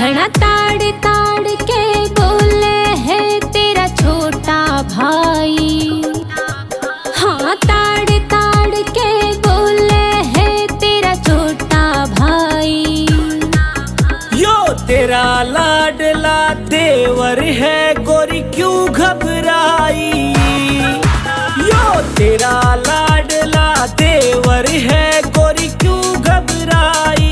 घड़ा ताड़ ताड़ के बोले है तेरा छोटा भाई। हाँ ताड़ ताड़ के बोले है तेरा छोटा भाई। यो तेरा लाडला देवर है गोरी क्यों घबराई। यो तेरा लाडला देवर है गोरी क्यों घबराई।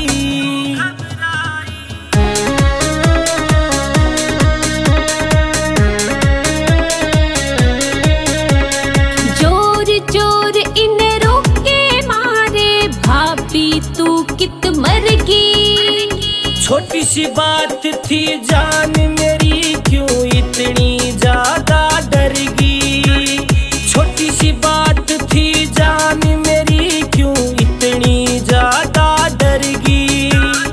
जोर जोर इन रोके मारे भाभी तू कित मरगी। छोटी सी बात थी जान मेरी क्यों इतनी ज्यादा डरगी। छोटी सी बात थी जान मेरी क्यों इतनी ज्यादा डरगी।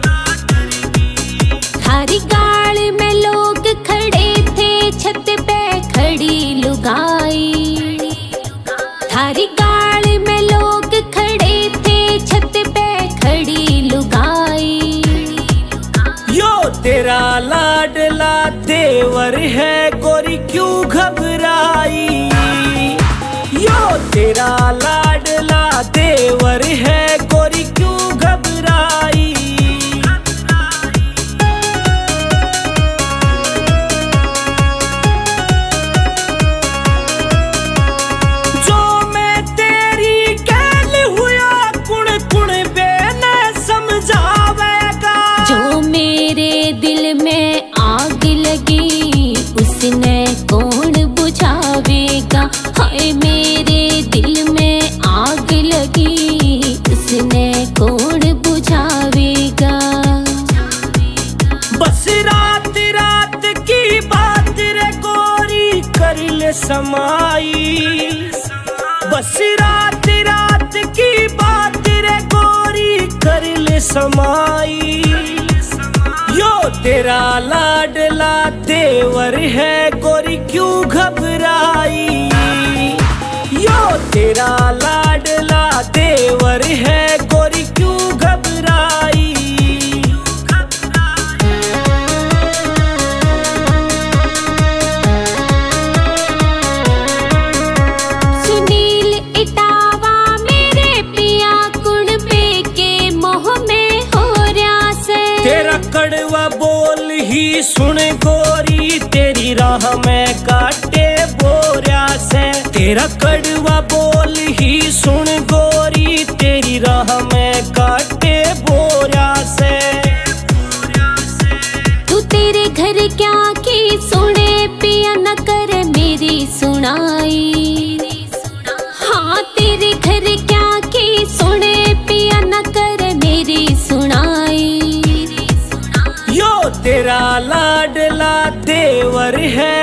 थारी गाल में लोग खड़े थे छत पे खड़ी लुगाई। थारी गाल में लोग खड़े थे छत पे खड़ी लुगाई। यो तेरा लाडला देवर है गोरी क्यों घबराई। यो तेरा लाडला देवर है गोरी क्यों घबराई। जो मैं तेरी गैल हुआ कुण कुण बेन समझावेगा। जो मेरे दिल में आग लगी उसने कौन बुझावेगा। हाय मेरे दिल में आग लगी उसने कौन बुझावेगा। बस रात रात की बात रे गोरी कर ले समाई। बस रात रात की बात रे गोरी कर ले समाई। यो तेरा लाडला देवर है गोरी क्यों घबराई। यो तेरा लाडला देवर है गोरी क्यों घबराई। सुनील इटावा मेरे पिया कुणबे के मोह में हो रहा से। तेरा कड़वा बोल ही सुन गोरी तेरी राह में काटे बोरिया से। तेरा कड़वा बोल ही सुन गोरी तेरी राह में काटे बोरिया से। तू तेरे घर क्या की सुने पिया न कर मेरी सुनाई। हाँ तेरे घर क्या की सुने पिया न कर मेरी सुनाई। यो तेरा लाडला देवर है